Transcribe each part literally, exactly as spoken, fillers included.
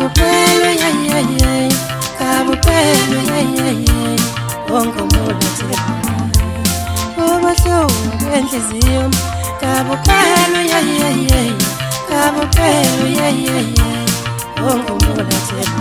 Kabupelo yeah yeah yeah, kabupelo yeah yeah yeah, wonke umuntu ubuhlungu enhliziyo. Kabupelo yeah yeah yeah, kabupelo yeah yeah yeah, wonke umuntu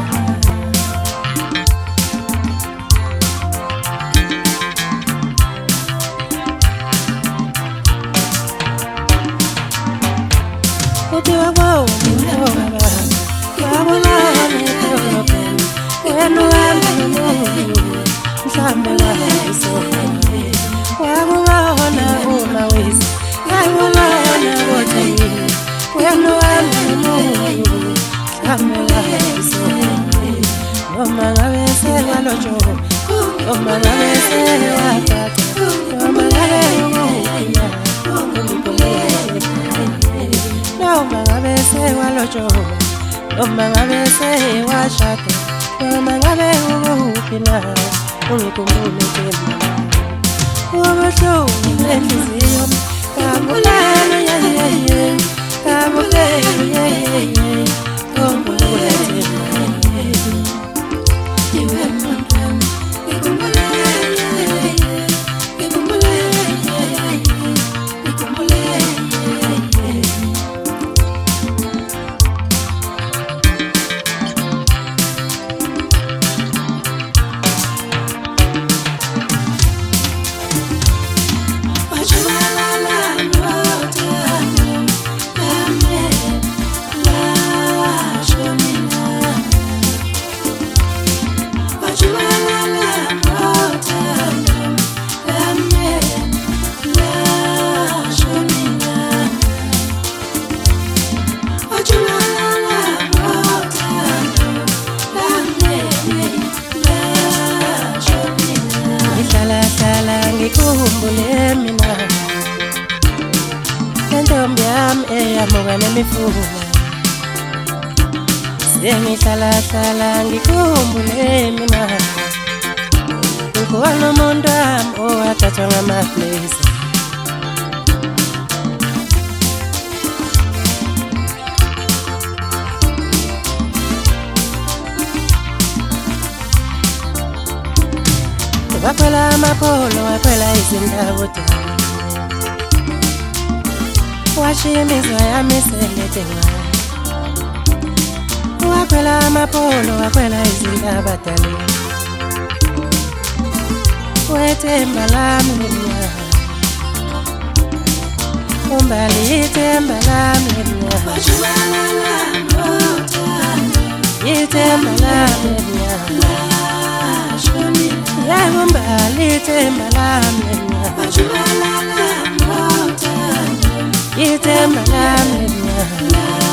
Kutiwa kwao mtoba, kabulana mtoba, wenu wanda mungu, mshambela hiso. Wabulana umawisi, kabulana wote, wenu wanda mungu, mshambela hiso. Oma ngabese walojo, oma ngabese wakata, oma ngabese wakata. Noma ngabe sewalojo, noma ngabe sewashaka, noma ngabe ukuphi na ungikhumbule tena. Ubuhlungu enhliziyo, kabulana yeah yeah yeah, kabulana yeah yeah yeah, ngikhumbule tena. Ngikhumbule mina entombi yami eyamuka nemifula. Sengihlala hlala ngikhumbule mina kukhona umuntu wami owathathwa ngamaflezi. Wakwela amapolo, wakwela izindawo dala, washimizwa yamiselete ngani. Wakwela amapolo, wakwela izindaba dala, wethemba lami lemnyama, umbali ithemba lami lemnyama, ithemba lami lemnyama. Ya umbali ithemba lami lemnyama, ithemba lami lemnyama.